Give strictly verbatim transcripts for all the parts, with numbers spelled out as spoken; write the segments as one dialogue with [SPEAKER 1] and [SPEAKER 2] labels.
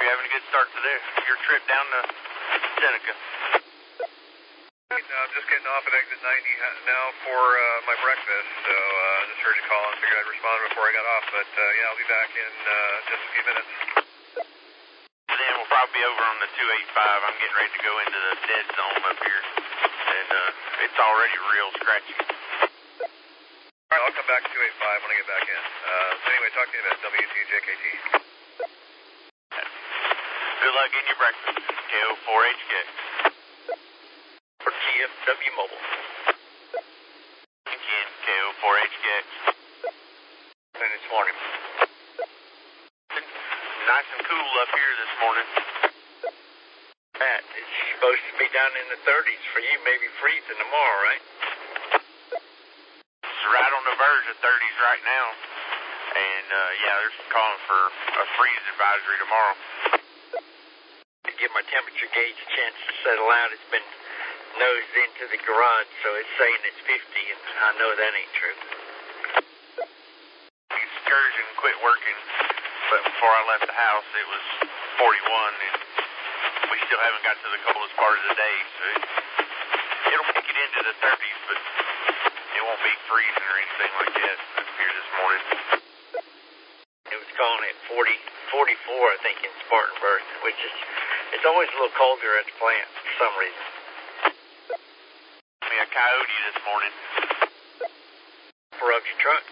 [SPEAKER 1] you're having a good start to their, your trip down to Seneca.
[SPEAKER 2] No, I'm just getting off at exit ninety now for uh, my breakfast, so I uh, just heard you call and figured I'd respond before I got off, but uh, yeah, I'll be back in uh, just a few minutes.
[SPEAKER 1] Then we'll probably be over on the two eighty-five. I'm getting ready to go into the dead zone up here, and uh, it's already real scratchy.
[SPEAKER 2] All right, I'll come back to two eighty-five when I get back in. Uh, so anyway, talk to you about W T J K T.
[SPEAKER 1] Good luck getting your breakfast. K O four H K.
[SPEAKER 3] For T F W Mobile.
[SPEAKER 1] Again, K O four H K.
[SPEAKER 3] And it's morning.
[SPEAKER 1] Nice and cool up here this morning.
[SPEAKER 3] Pat, it's supposed to be down in the thirties for you, maybe freezing tomorrow, right?
[SPEAKER 1] It's right on the verge of thirties right now. And, uh, yeah, they're calling for a freeze advisory tomorrow.
[SPEAKER 3] To give my temperature gauge a chance to settle out, it's been nosed into the garage, so it's saying it's fifty, and I know that ain't true.
[SPEAKER 1] The excursion quit working, but before I left the house, it was forty-one, and we still haven't got to the coldest part of the day, so it, it'll make it into the thirties, but it won't be freezing or anything like that up here this morning.
[SPEAKER 3] It was calling it forty, forty-four, I think, in Spartanburg, which is, it's always a little colder at the plant for some reason.
[SPEAKER 1] Me a coyote this morning.
[SPEAKER 3] Broke your truck?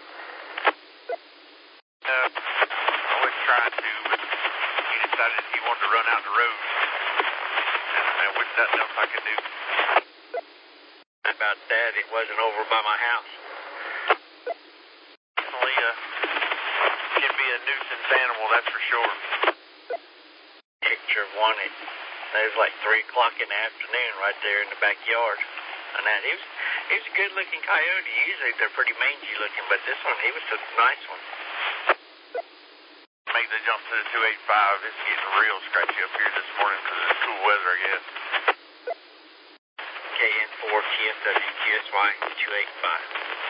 [SPEAKER 1] Uh, I was trying to, but he decided he wanted to run out the road. And there was nothing else I could do.
[SPEAKER 3] About that, it wasn't over by my house.
[SPEAKER 1] Definitely uh, can be a nuisance animal, that's for sure.
[SPEAKER 3] Picture of one, it, it was like three o'clock in the afternoon right there in the backyard. And that, he was, he was a good-looking coyote. Usually they're pretty mangy-looking, but this one, he was a nice one.
[SPEAKER 1] Make the jump to the two eighty-five. It's getting real scratchy up here this morning because of the cool weather, I guess.
[SPEAKER 3] K N four T F W Q S Y two eighty-five.